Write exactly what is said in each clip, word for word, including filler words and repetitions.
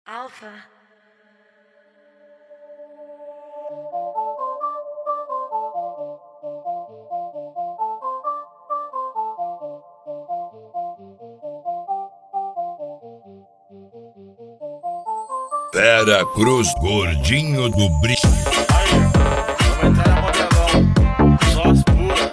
Alpha. Vera Cruz, gordinho do brilho. Vamos entrar na modelão, só as puras.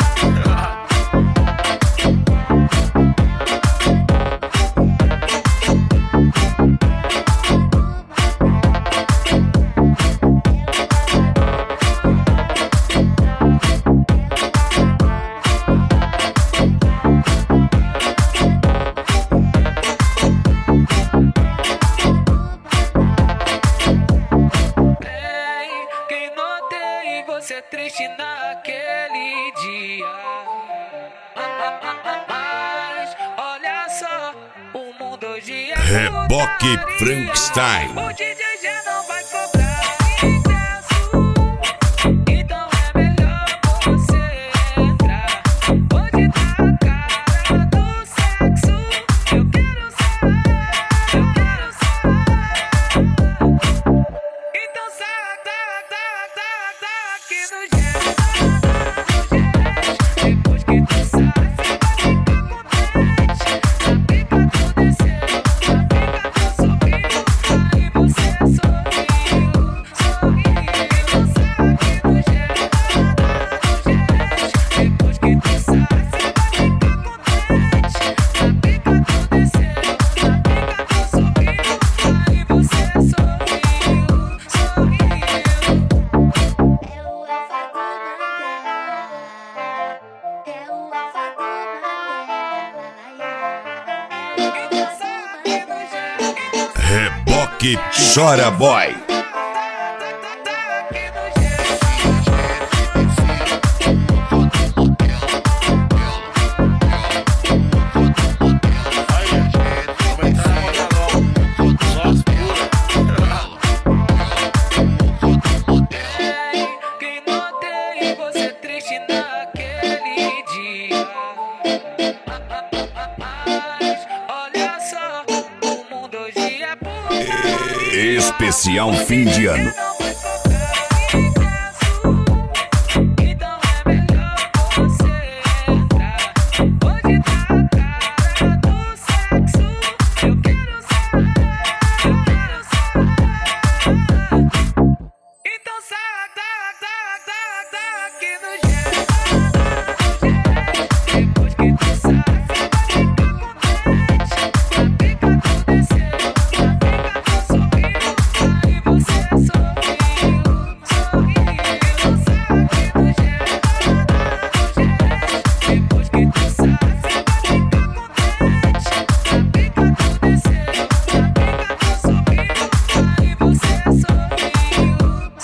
Você triste naquele dia, mas olha só, o mundo hoje é Reboque Frankenstein. O D J já não vai cobrar ingresso, então é melhor você entrar. Hoje tá a cara do sexo, eu quero saber, eu quero saber. Então sai, sai, sai, sai, sai aqui no jeito. Depois que tu sai, você vai ficar contente. A pica tu desceu, a pica tu subiu, aí você sorriu, sorriu. Então sai aqui no jeito, depois que tu sai, você vai ficar contente. A pica tu desceu, a pica tu subiu, aí você sorriu, sorriu. Reboque Chora Boy. Quem notei você triste naquele dia, mas olha só, o mundo hoje é puro. Especial fim de ano. Então é melhor você entrar. Hoje tá a cara do sexo, eu quero saber, eu quero saber. Então sai, sai, sai, sai, sai aqui no jeito. Depois que tu sai, você vai ficar contente. A pica tu desceu, a pica tu subiu, aí você sorriu, sorriu. Então sai aqui no jeito. Depois que tu sai, você vai ficar contente. A pica tu desceu, a pica tu subiu, aí você sorriu,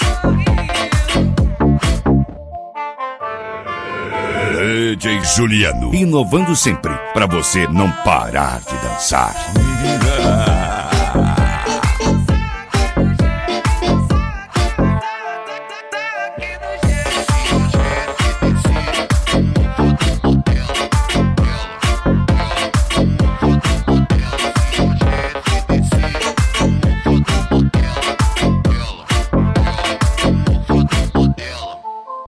sorriu. D J Juliano, inovando sempre, pra você não parar de dançar.